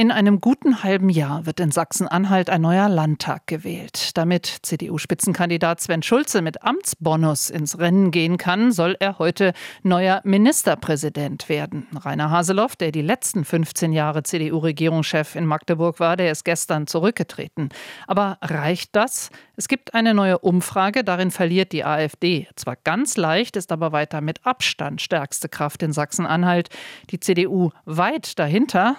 In einem guten halben Jahr wird in Sachsen-Anhalt ein neuer Landtag gewählt. Damit CDU-Spitzenkandidat Sven Schulze mit Amtsbonus ins Rennen gehen kann, soll er heute neuer Ministerpräsident werden. Rainer Haseloff, der die letzten 15 Jahre CDU-Regierungschef in Magdeburg war, der ist gestern zurückgetreten. Aber reicht das? Es gibt eine neue Umfrage, darin verliert die AfD. Zwar ganz leicht, ist aber weiter mit Abstand stärkste Kraft in Sachsen-Anhalt. Die CDU weit dahinter,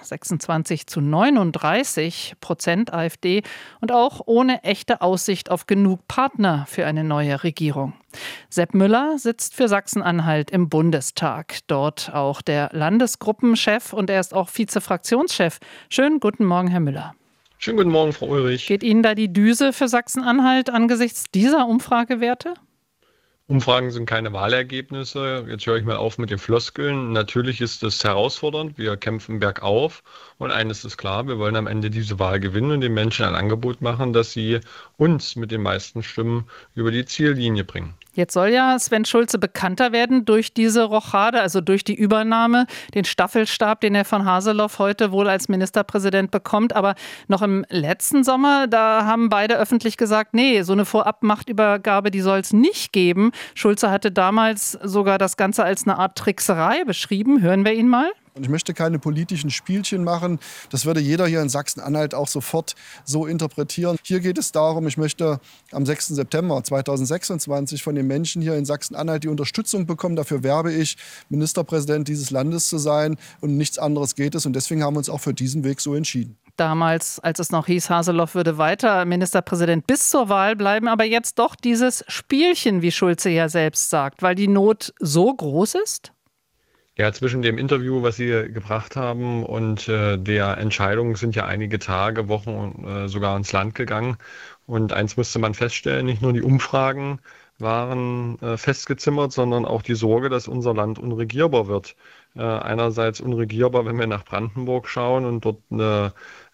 26-39% AfD und auch ohne echte Aussicht auf genug Partner für eine neue Regierung. Sepp Müller sitzt für Sachsen-Anhalt im Bundestag. Dort auch der Landesgruppenchef und er ist auch Vizefraktionschef. Schönen guten Morgen, Herr Müller. Schönen guten Morgen, Frau Ulrich. Geht Ihnen da die Düse für Sachsen-Anhalt angesichts dieser Umfragewerte? Umfragen sind keine Wahlergebnisse. Jetzt höre ich mal auf mit den Floskeln. Natürlich ist es herausfordernd. Wir kämpfen bergauf. Und eines ist klar, wir wollen am Ende diese Wahl gewinnen und den Menschen ein Angebot machen, dass sie uns mit den meisten Stimmen über die Ziellinie bringen. Jetzt soll ja Sven Schulze bekannter werden durch diese Rochade, also durch die Übernahme, den Staffelstab, den er von Haseloff heute wohl als Ministerpräsident bekommt. Aber noch im letzten Sommer, da haben beide öffentlich gesagt, nee, so eine Vorabmachtübergabe, die soll es nicht geben. Schulze hatte damals sogar das Ganze als eine Art Trickserei beschrieben. Hören wir ihn mal. Und ich möchte keine politischen Spielchen machen. Das würde jeder hier in Sachsen-Anhalt auch sofort so interpretieren. Hier geht es darum, ich möchte am 6. September 2026 von den Menschen hier in Sachsen-Anhalt die Unterstützung bekommen. Dafür werbe ich, Ministerpräsident dieses Landes zu sein. Und nichts anderes geht es. Und deswegen haben wir uns auch für diesen Weg so entschieden. Damals, als es noch hieß, Haseloff würde weiter Ministerpräsident bis zur Wahl bleiben. Aber jetzt doch dieses Spielchen, wie Schulze ja selbst sagt, weil die Not so groß ist? Ja, zwischen dem Interview, was Sie gebracht haben, und der Entscheidung sind ja einige Tage, Wochen und sogar ins Land gegangen. Und eins musste man feststellen, nicht nur die Umfragen waren festgezimmert, sondern auch die Sorge, dass unser Land unregierbar wird. Einerseits unregierbar, wenn wir nach Brandenburg schauen und dort eine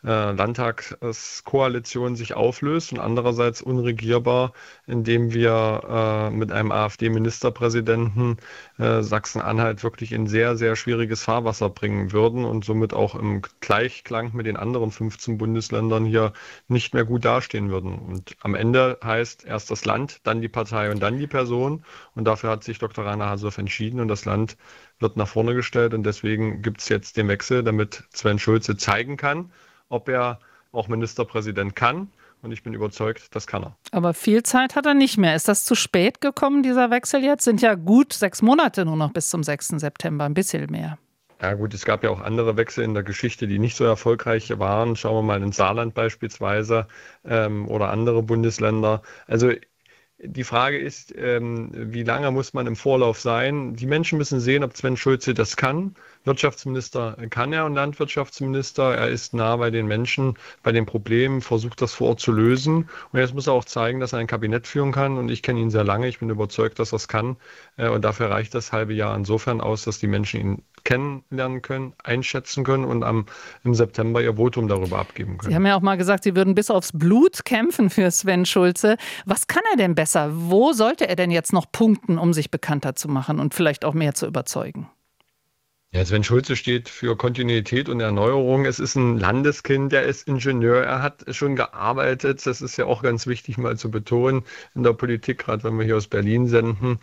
Landtagskoalition sich auflöst, und andererseits unregierbar, indem wir mit einem AfD-Ministerpräsidenten Sachsen-Anhalt wirklich in sehr, sehr schwieriges Fahrwasser bringen würden und somit auch im Gleichklang mit den anderen 15 Bundesländern hier nicht mehr gut dastehen würden. Und am Ende heißt erst das Land, dann die Partei und dann die Person. Und dafür hat sich Dr. Rainer Haseloff entschieden und das Land wird nach vorne gestellt. Und deswegen gibt es jetzt den Wechsel, damit Sven Schulze zeigen kann, ob er auch Ministerpräsident kann. Und ich bin überzeugt, das kann er. Aber viel Zeit hat er nicht mehr. Ist das zu spät gekommen, dieser Wechsel jetzt? Sind ja gut 6 Monate nur noch bis zum 6. September, ein bisschen mehr. Ja gut, es gab ja auch andere Wechsel in der Geschichte, die nicht so erfolgreich waren. Schauen wir mal ins Saarland beispielsweise oder andere Bundesländer. Also die Frage ist, wie lange muss man im Vorlauf sein? Die Menschen müssen sehen, ob Sven Schulze das kann. Wirtschaftsminister kann er und Landwirtschaftsminister. Er ist nah bei den Menschen, bei den Problemen, versucht das vor Ort zu lösen. Und jetzt muss er auch zeigen, dass er ein Kabinett führen kann. Und ich kenne ihn sehr lange. Ich bin überzeugt, dass er es kann. Und dafür reicht das halbe Jahr insofern aus, dass die Menschen ihn kennenlernen können, einschätzen können und im September ihr Votum darüber abgeben können. Sie haben ja auch mal gesagt, Sie würden bis aufs Blut kämpfen für Sven Schulze. Was kann er denn besser? Wo sollte er denn jetzt noch punkten, um sich bekannter zu machen und vielleicht auch mehr zu überzeugen? Ja, Sven Schulze steht für Kontinuität und Erneuerung. Es ist ein Landeskind, er ist Ingenieur, er hat schon gearbeitet. Das ist ja auch ganz wichtig mal zu betonen in der Politik, gerade wenn wir hier aus Berlin senden.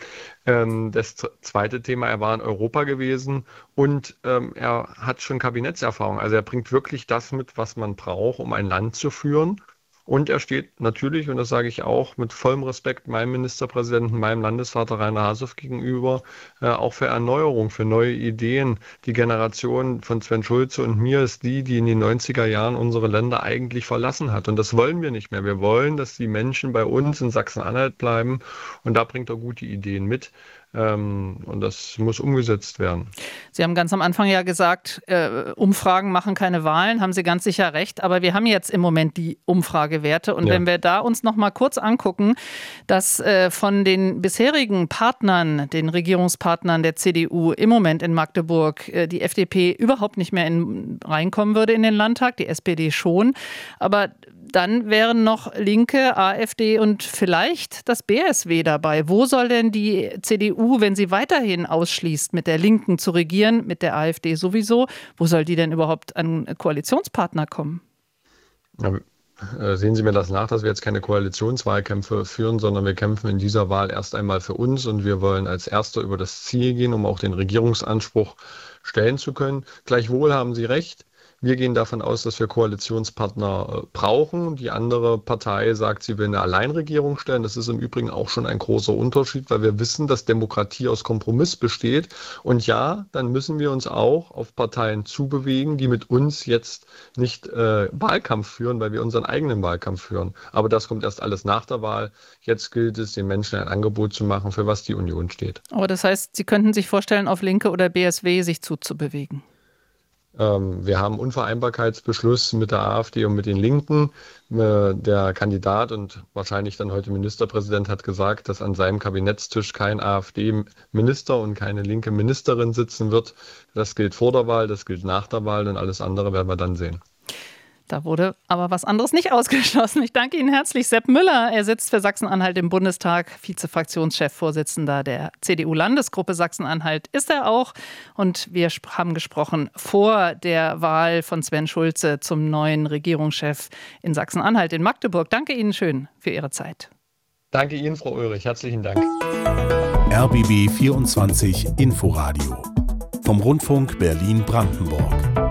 Das zweite Thema, er war in Europa gewesen und er hat schon Kabinettserfahrung. Also er bringt wirklich das mit, was man braucht, um ein Land zu führen. Und er steht natürlich, und das sage ich auch, mit vollem Respekt meinem Ministerpräsidenten, meinem Landesvater Rainer Haseloff gegenüber, auch für Erneuerung, für neue Ideen. Die Generation von Sven Schulze und mir ist die in den 90er Jahren unsere Länder eigentlich verlassen hat. Und das wollen wir nicht mehr. Wir wollen, dass die Menschen bei uns in Sachsen-Anhalt bleiben. Und da bringt er gute Ideen mit. Und das muss umgesetzt werden. Sie haben ganz am Anfang ja gesagt, Umfragen machen keine Wahlen, haben Sie ganz sicher recht. Aber wir haben jetzt im Moment die Umfragewerte. Und wenn wir da uns noch mal kurz angucken, dass von den bisherigen Partnern, den Regierungspartnern der CDU im Moment in Magdeburg die FDP überhaupt nicht mehr reinkommen würde in den Landtag, die SPD schon. Aber dann wären noch Linke, AfD und vielleicht das BSW dabei. Wo soll denn die CDU CDU, wenn sie weiterhin ausschließt, mit der Linken zu regieren, mit der AfD sowieso? Wo soll die denn überhaupt an Koalitionspartner kommen? Ja, sehen Sie mir das nach, dass wir jetzt keine Koalitionswahlkämpfe führen, sondern wir kämpfen in dieser Wahl erst einmal für uns und wir wollen als Erster über das Ziel gehen, um auch den Regierungsanspruch stellen zu können. Gleichwohl haben Sie recht. Wir gehen davon aus, dass wir Koalitionspartner brauchen. Die andere Partei sagt, sie will eine Alleinregierung stellen. Das ist im Übrigen auch schon ein großer Unterschied, weil wir wissen, dass Demokratie aus Kompromiss besteht. Und ja, dann müssen wir uns auch auf Parteien zubewegen, die mit uns jetzt nicht Wahlkampf führen, weil wir unseren eigenen Wahlkampf führen. Aber das kommt erst alles nach der Wahl. Jetzt gilt es, den Menschen ein Angebot zu machen, für was die Union steht. Aber das heißt, Sie könnten sich vorstellen, auf Linke oder BSW sich zuzubewegen? Wir haben einen Unvereinbarkeitsbeschluss mit der AfD und mit den Linken. Der Kandidat und wahrscheinlich dann heute Ministerpräsident hat gesagt, dass an seinem Kabinettstisch kein AfD-Minister und keine linke Ministerin sitzen wird. Das gilt vor der Wahl, das gilt nach der Wahl und alles andere werden wir dann sehen. Da wurde aber was anderes nicht ausgeschlossen. Ich danke Ihnen herzlich, Sepp Müller. Er sitzt für Sachsen-Anhalt im Bundestag, Vize-Fraktionschef, Vorsitzender der CDU-Landesgruppe Sachsen-Anhalt ist er auch. Und wir haben gesprochen vor der Wahl von Sven Schulze zum neuen Regierungschef in Sachsen-Anhalt in Magdeburg. Danke Ihnen schön für Ihre Zeit. Danke Ihnen, Frau Ulrich. Herzlichen Dank. RBB 24 Inforadio vom Rundfunk Berlin-Brandenburg.